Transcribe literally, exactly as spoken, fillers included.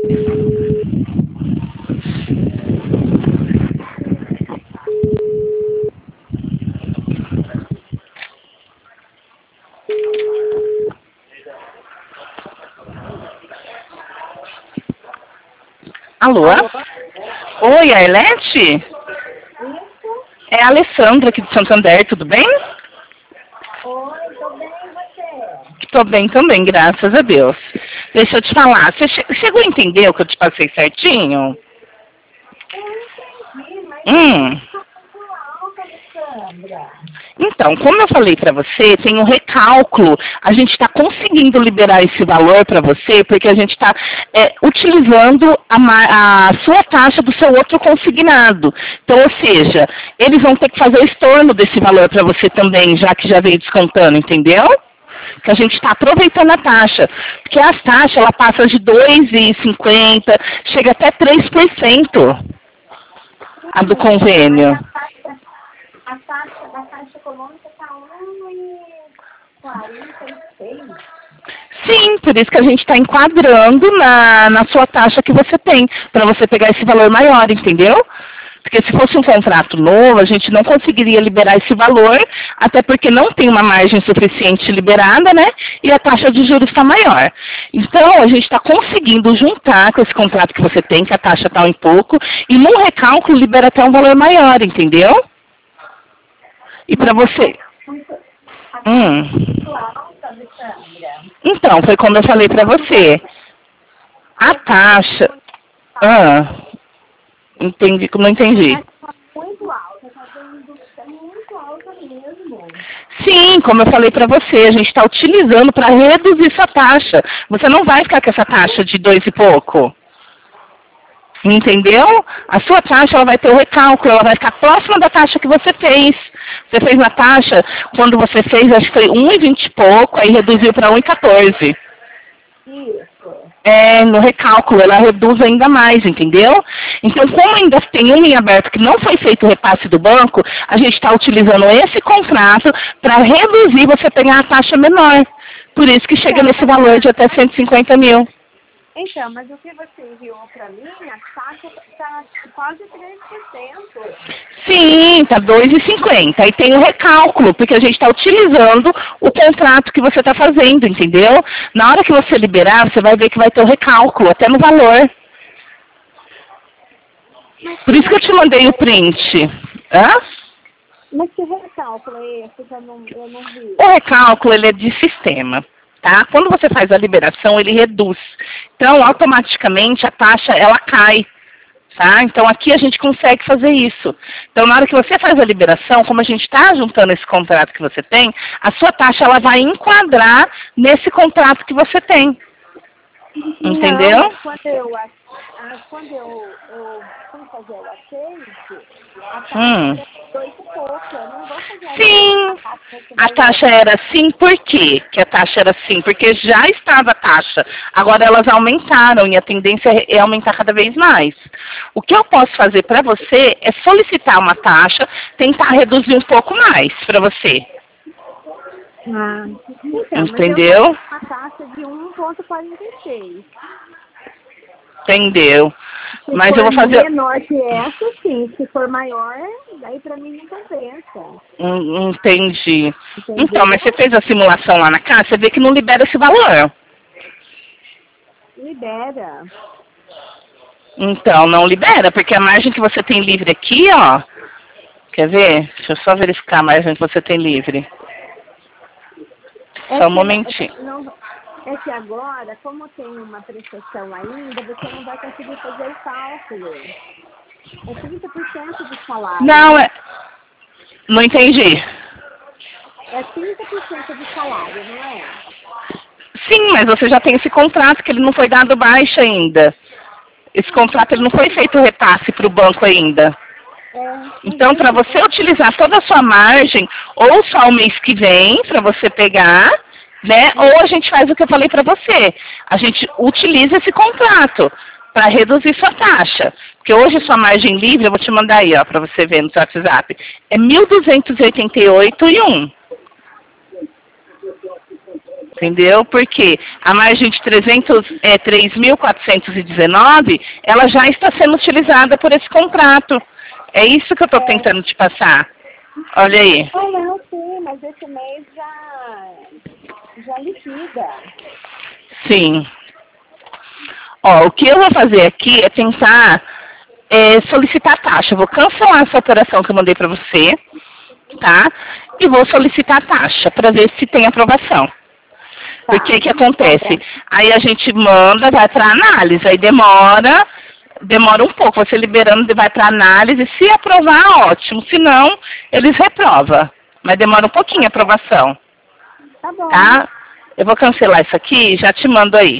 Alô? Alô? Oi, a Elete? Isso? É a Alessandra aqui de Santander, tudo bem? Oi, tô bem, e você? Tô bem também, graças a Deus. Deixa eu te falar, você che chegou a entender o que eu te passei certinho? Eu entendi, mas Hum. tá muito alto, Alessandra. Então, como eu falei para você, tem um recálculo. A gente está conseguindo liberar esse valor para você porque a gente está é, utilizando a, a sua taxa do seu outro consignado. Então, ou seja, eles vão ter que fazer o estorno desse valor para você também, já que já veio descontando, entendeu? Que a gente está aproveitando a taxa. Porque as taxas, ela passa de dois vírgula cinquenta por cento, chega até três por cento a do convênio. A taxa da Caixa Econômica está um vírgula quarenta e seis. Sim, por isso que a gente está enquadrando na, na sua taxa que você tem, para você pegar esse valor maior, entendeu? Porque se fosse um contrato novo, a gente não conseguiria liberar esse valor, até porque não tem uma margem suficiente liberada, né? E a taxa de juros está maior. Então, a gente está conseguindo juntar com esse contrato que você tem, que a taxa está um pouco, e num recálculo libera até um valor maior, entendeu? E para você... Hum. Então, foi como eu falei para você. A taxa... Ah, entendi, não entendi. Muito alta, está muito alta mesmo. Sim, como eu falei para você, a gente está utilizando para reduzir essa taxa. Você não vai ficar com essa taxa de dois e pouco. Entendeu? A sua taxa ela vai ter o recálculo, ela vai ficar próxima da taxa que você fez. Você fez na taxa, quando você fez, acho que foi um e vinte e pouco, aí reduziu para um e quatorze. Isso. É, no recálculo, ela reduz ainda mais, entendeu? Então, como ainda tem um em aberto que não foi feito o repasse do banco, a gente está utilizando esse contrato para reduzir você pegar a taxa menor. Por isso que chega nesse valor de até cento e cinquenta mil. Então, mas o que você enviou para mim, a taxa está quase três por cento. Sim, está dois e cinquenta. Aí tem o recálculo, porque a gente está utilizando o contrato que você está fazendo, entendeu? Na hora que você liberar, você vai ver que vai ter o recálculo, até no valor. Por isso que eu te mandei o print. Hã? Mas que recálculo é esse que eu não, eu não vi? O recálculo, ele é de sistema. Tá? Quando você faz a liberação, ele reduz. Então, automaticamente, a taxa, ela cai. Tá? Então, aqui a gente consegue fazer isso. Então, na hora que você faz a liberação, como a gente está juntando esse contrato que você tem, a sua taxa, ela vai enquadrar nesse contrato que você tem. Entendeu? Não, quando eu, quando eu, eu fui fazer o aceite, a taxa Hum. era dois e pouco. Eu não vou fazer Sim, a taxa era assim, por quê que a taxa era assim? Porque já estava a taxa, agora elas aumentaram e a tendência é aumentar cada vez mais. O que eu posso fazer para você é solicitar uma taxa, tentar reduzir um pouco mais para você. Ah, então, entendeu? Mas eu uma taxa de um vírgula quarenta e seis. Entendeu? Se Mas for eu vou fazer... menor que essa, sim. Se for maior, daí pra mim não compensa. Hum, entendi. Entendeu? Então, mas você fez a simulação lá na casa, você vê que não libera esse valor. Libera. Então, não libera, porque a margem que você tem livre aqui, ó... Quer ver? Deixa eu só verificar a margem que você tem livre. É Só um que, momentinho. não, é que agora, como tem uma prestação ainda, você não vai conseguir fazer o cálculo. É trinta por cento do salário. Não, é... Não entendi. É trinta por cento do salário, não é? Sim, mas você já tem esse contrato que ele não foi dado baixa ainda. Esse contrato ele não foi feito repasse para o banco ainda. É, então, para você utilizar toda a sua margem, ou só o mês que vem, para você pegar, né? Ou a gente faz o que eu falei para você. A gente utiliza esse contrato para reduzir sua taxa. Porque hoje sua margem livre, eu vou te mandar aí, ó, para você ver no seu WhatsApp, é mil duzentos e oitenta e oito e um. Entendeu? Porque a margem de trezentos, é, três mil quatrocentos e dezenove, ela já está sendo utilizada por esse contrato. É isso que eu estou É. tentando te passar. Olha aí. Ah, não, sim, mas esse mês já, já liquida. Sim. Ó, o que eu vou fazer aqui é tentar é, solicitar a taxa. Eu vou cancelar essa operação que eu mandei para você, tá? E vou solicitar a taxa para ver se tem aprovação. Tá. Porque o que acontece? Tá Aí a gente manda, vai para análise, aí demora, demora um pouco. Você liberando, vai para análise. Se aprovar, ótimo. Se não, eles reprovam. Mas demora um pouquinho a aprovação, Tá bom. tá? Eu vou cancelar isso aqui e já te mando aí.